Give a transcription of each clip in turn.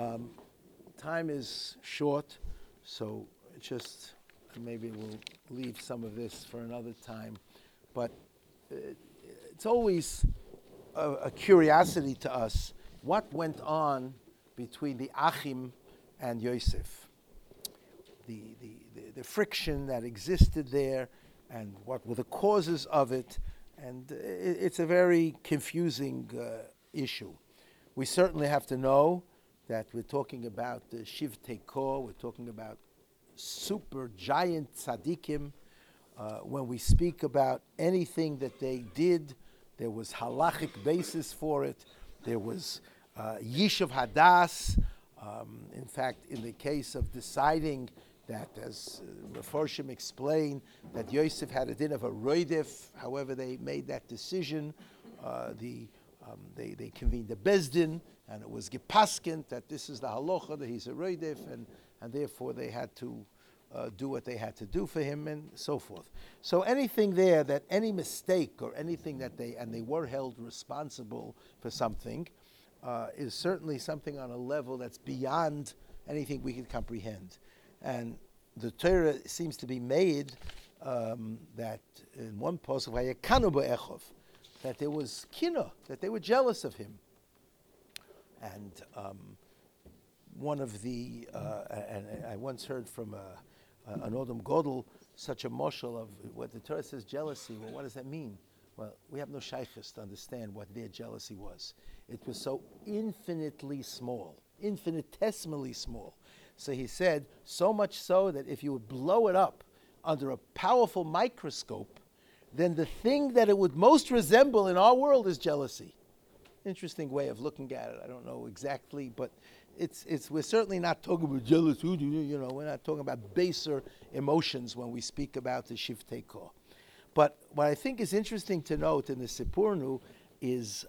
Time is short, so just maybe we'll leave some of this for another time. But it's always a curiosity to us what went on between the Achim and Yosef. The friction that existed there and what were the causes of it. And it's a very confusing issue. We certainly have to know that we're talking about the Shiv Tekor, we're talking about super giant tzaddikim. When we speak about anything that they did, there was halachic basis for it. There was Yishuv Hadas. In fact, in the case of deciding that, as Meforshim explained, that Yosef had a din of a roidif, however they made that decision, they convened a bezdin, and it was gepaskent that this is the halacha, that he's a roidif, and therefore they had to do what they had to do for him, and so forth. So anything there, that any mistake or anything that they were held responsible for something, is certainly something on a level that's beyond anything we can comprehend. And the Torah seems to be made that in one pasuk, Vayekanu b'Echov, that there was kina, that they were jealous of him. And one of the, and I once heard from an Odom Godel such a moshel of what the Torah says jealousy. Well, what does that mean? Well, we have no shaykhis to understand what their jealousy was. It was so infinitely small, infinitesimally small. So he said, so much so that if you would blow it up under a powerful microscope, then the thing that it would most resemble in our world is jealousy. Interesting way of looking at it. I don't know exactly, but we're certainly not talking about jealousy. We're not talking about baser emotions when we speak about the Shiv Tekor. But what I think is interesting to note in the Sipurnu is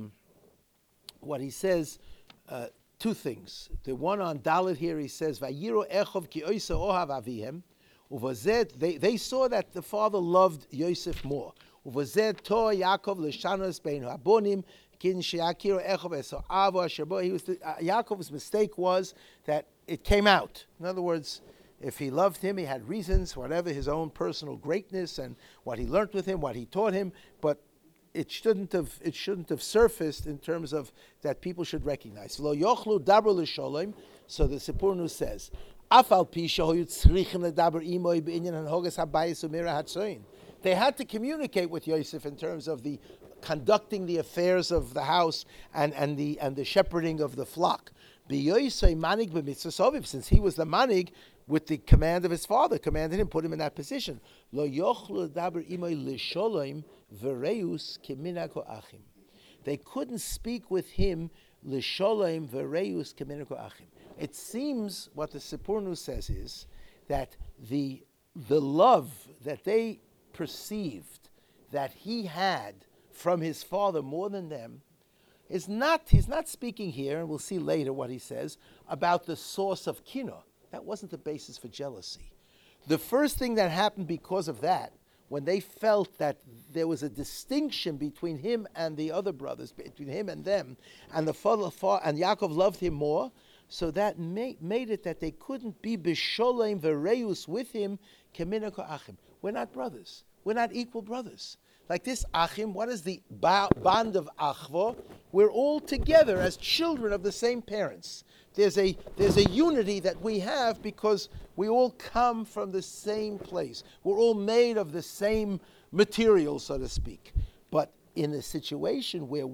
what he says. Two things. The one on Dalet here, he says, "Vayiro Echov ki oisa ohav avihem." Uvazed, they saw that the father loved Yosef more. Uvazed to Yaakov l'shanos bein habonim kin she'akiro Echov eso avo asherbo. Yaakov's mistake was that it came out. In other words, if he loved him, he had reasons, whatever his own personal greatness and what he learned with him, what he taught him, but it shouldn't have surfaced in terms of that people should recognize. Lo yochlu dabru l'sholem. So the Sipurnu says, Afal pi shehoyu tzrichim ledaber imoy b'inyan hanhogas habayis umira hatzoin. They had to communicate with Yosef in terms of the conducting the affairs of the house and the shepherding of the flock. B'yoisei manig b'mitzvah, since he was the manig with the command of his father, commanded him, put him in that position. Lo yochlu daber imoy l'sholem v'reus keminako achim. They couldn't speak with him l'sholem v'reus keminako achim. It seems what the Sipurnu says is that the love that they perceived that he had from his father more than them is not, he's not speaking here, and we'll see later what he says, about the source of kina. That wasn't the basis for jealousy. The first thing that happened because of that, when they felt that there was a distinction between him and the other brothers, between him and them, and the father and Yaakov loved him more, so that made it that they couldn't be bisholem vereus with him keminako achim. We're not brothers. We're not equal brothers. Like this achim, what is the bond of achvo? We're all together as children of the same parents. There's a unity that we have because we all come from the same place. We're all made of the same material, so to speak. But in a situation where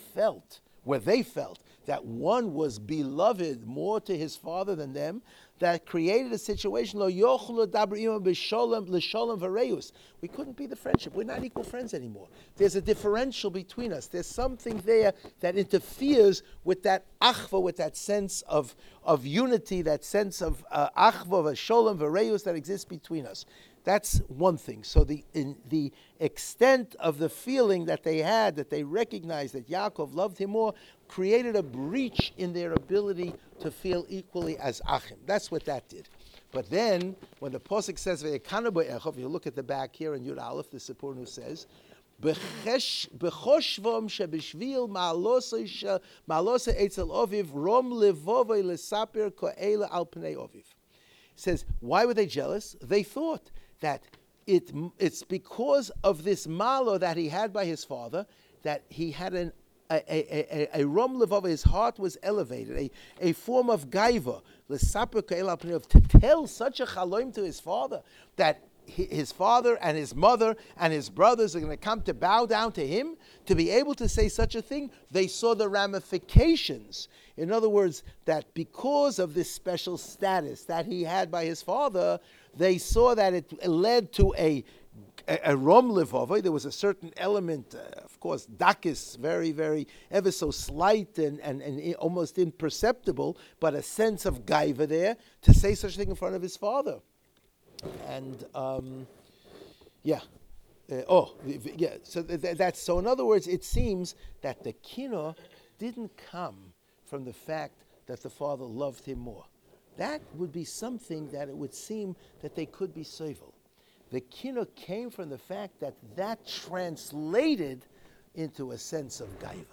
they felt that one was beloved more to his father than them, that created a situation, we couldn't be the friendship. We're not equal friends anymore. There's a differential between us. There's something there that interferes with that achva, with that sense of unity, that sense of achva, sholem, v'reus that exists between us. That's one thing. So the extent of the feeling that they had, that they recognized that Yaakov loved him more, created a breach in their ability to feel equally as Achim. That's what that did. But then, when the Pasuk says, Ve'ekanu b'Echov, you look at the back here in Yud Aleph, the Sipurnu says, B'choshvom shebishvil ma'alosei etzel oviv rom levovei lesaper ko'ela al pnei oviv. Says, why were they jealous? They thought that it's because of this malo that he had by his father that he had a rom levova. His heart was elevated, a form of gaiva, lesaper ko'ela al pnei oviv, to tell such a chaloim to his father that his father and his mother and his brothers are going to come to bow down to him, to be able to say such a thing. They saw the ramifications. In other words, that because of this special status that he had by his father, they saw that it led to a rom levova. There was a certain element, of course, dakis, very, very, ever so slight and almost imperceptible, but a sense of gaiva there to say such a thing in front of his father. And So that's so. In other words, it seems that the kino didn't come from the fact that the father loved him more. That would be something that it would seem that they could be sovel. The kino came from the fact that translated into a sense of gaiva.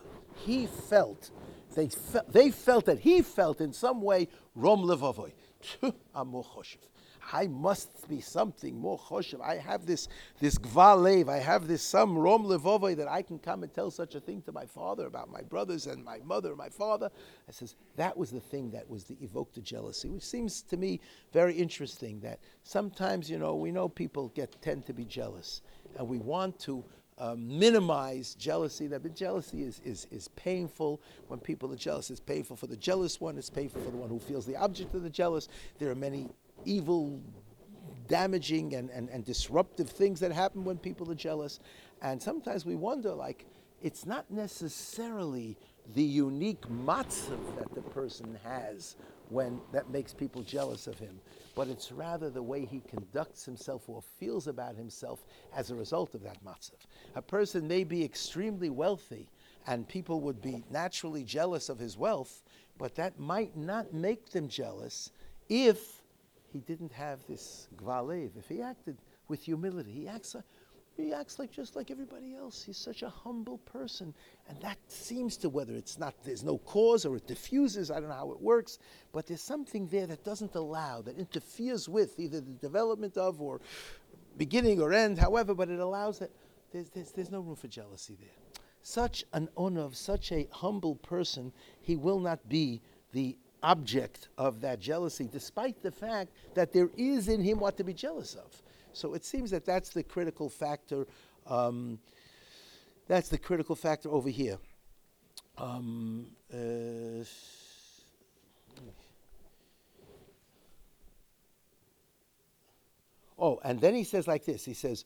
They felt that he felt in some way rom levavoy. Amor choshev. I must be something more choshev. I have this gval lev. I have this some rom levovay that I can come and tell such a thing to my father about my brothers and my mother and my father. I says that was the thing that was evoked the jealousy, which seems to me very interesting. That sometimes we know people tend to be jealous, and we want to minimize jealousy. That jealousy is painful. When people are jealous, it's painful for the jealous one. It's painful for the one who feels the object of the jealous. There are many evil, damaging, and disruptive things that happen when people are jealous. And sometimes we wonder, it's not necessarily the unique matzav that the person has that makes people jealous of him, but it's rather the way he conducts himself or feels about himself as a result of that matzav. A person may be extremely wealthy, and people would be naturally jealous of his wealth, but that might not make them jealous if he didn't have this gvalev. If he acted with humility, he acts like just like everybody else. He's such a humble person, and that seems to, whether there's no cause or it diffuses, I don't know how it works, but there's something there that doesn't allow, that interferes with either the development of or beginning or end, however, but it allows that there's no room for jealousy there. Such an onav, such a humble person, he will not be the object of that jealousy, despite the fact that there is in him what to be jealous of. So it seems that that's the critical factor. That's the critical factor over here. And then he says like this. He says,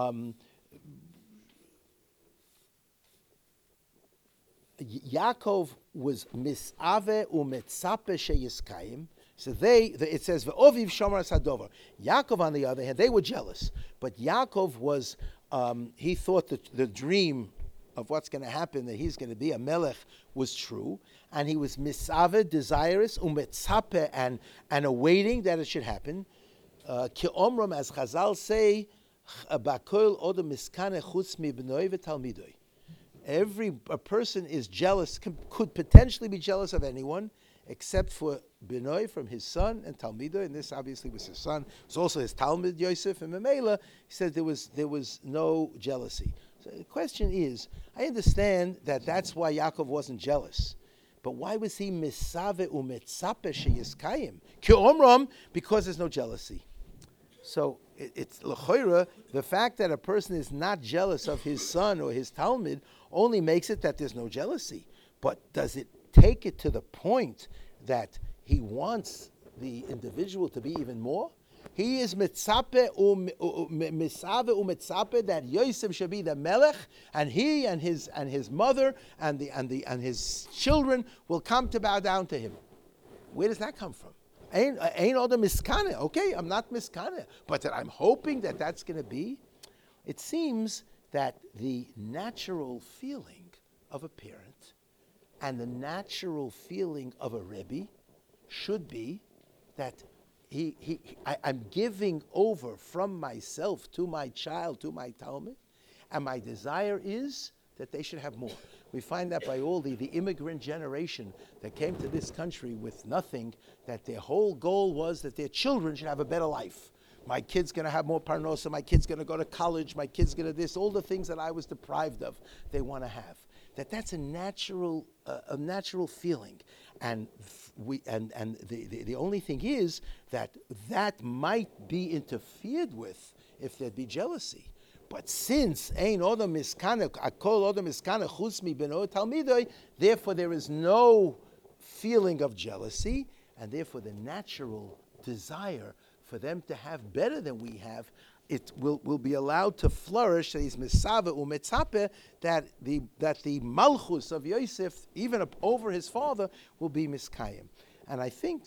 Yaakov was misave umetzape sheyiskayim. So it says ve'oviv shomer sadover. Yaakov, on the other hand, they were jealous, but Yaakov was he thought that the dream of what's going to happen, that he's going to be a melech, was true, and he was misave, desirous, umetzape, and awaiting that it should happen. Ki omram, as Chazal say, bakol odem miskane chutz mibnoi v'talmidoi. A person is jealous, could potentially be jealous of anyone, except for Benoi, from his son, and Talmidoi, and this obviously was his son. It was also his Talmid Yosef, and Memela. He said there was no jealousy. So the question is, I understand that that's why Yaakov wasn't jealous, but why was he misave umetzape sheyiskayim? Ki omram, because there's no jealousy. So it's l'choira, the fact that a person is not jealous of his son or his Talmud only makes it that there's no jealousy. But does it take it to the point that he wants the individual to be even more? He is mitzape misave umetzape that Yosef should be the melech, and he and his mother and his children will come to bow down to him. Where does that come from? Ain't all the miskane. Okay, I'm not miskane, but that I'm hoping that that's going to be. It seems that the natural feeling of a parent and the natural feeling of a rebbe should be that I'm giving over from myself to my child, to my Talmud, And my desire is that they should have more. We find that by all the immigrant generation that came to this country with nothing, that their whole goal was that their children should have a better life. My kid's going to have more parnosa, my kid's going to go to college, my kid's going to this, all the things that I was deprived of, they want to have. That's a natural feeling. And the only thing is that might be interfered with if there'd be jealousy. But since ein odam miskana, akol odam miskana chutz mi beno talmidoi, therefore there is no feeling of jealousy, and therefore the natural desire for them to have better than we have, it will be allowed to flourish. That is misave umetzape, that the malchus of Yosef, even over his father, will be miskayim. And I think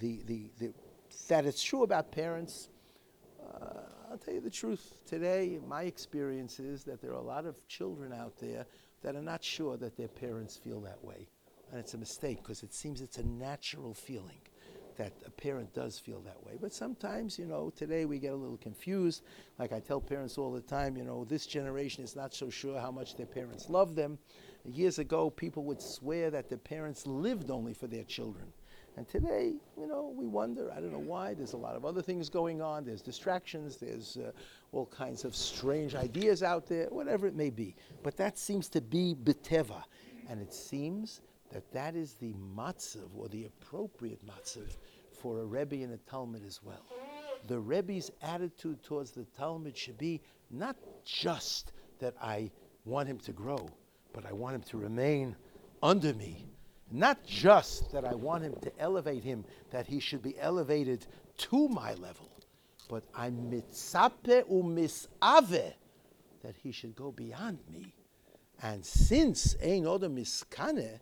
that it's true about parents. I'll tell you the truth. Today, my experience is that there are a lot of children out there that are not sure that their parents feel that way. And it's a mistake, because it seems it's a natural feeling that a parent does feel that way. But sometimes, today we get a little confused. Like I tell parents all the time, this generation is not so sure how much their parents love them. Years ago, people would swear that their parents lived only for their children. And today, we wonder, I don't know why, there's a lot of other things going on, there's distractions, there's all kinds of strange ideas out there, whatever it may be. But that seems to be beteva. And it seems that is the matzav, or the appropriate matzav, for a Rebbe and a Talmud as well. The Rebbe's attitude towards the Talmud should be not just that I want him to grow, but I want him to remain under me. Not just that I want him to elevate him, that he should be elevated to my level, but I'm mitzape umisave, that he should go beyond me. And since ein odam miskane,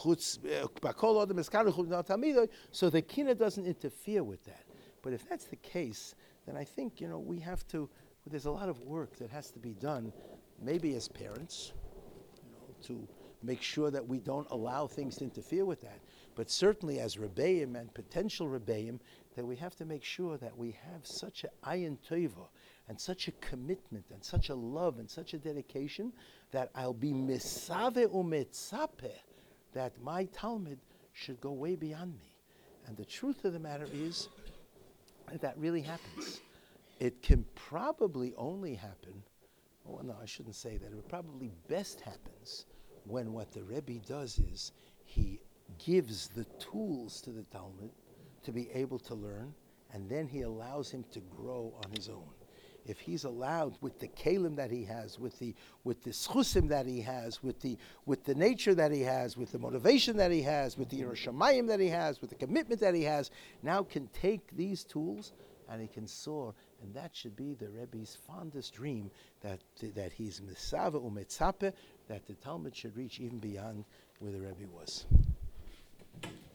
so the kina doesn't interfere with that. But if that's the case, then I think, we have to, there's a lot of work that has to be done, maybe as parents, to make sure that we don't allow things to interfere with that. But certainly as Rebbeim and potential Rebbeim, that we have to make sure that we have such a ayin tova and such a commitment and such a love and such a dedication that I'll be misave umetzape, that my Talmud should go way beyond me. And the truth of the matter is that really happens. It can probably only happen, no, I shouldn't say that. It probably best happens when what the Rebbe does is he gives the tools to the Talmud to be able to learn, and then he allows him to grow on his own. If he's allowed, with the kalim that he has, with the schusim that he has, with the nature that he has, with the motivation that he has, with the Yerushalayim that he has, with the commitment that he has, now can take these tools and he can soar. And that should be the Rebbe's fondest dream, that he's misave umetzape, that the Talmud should reach even beyond where the Rebbe was.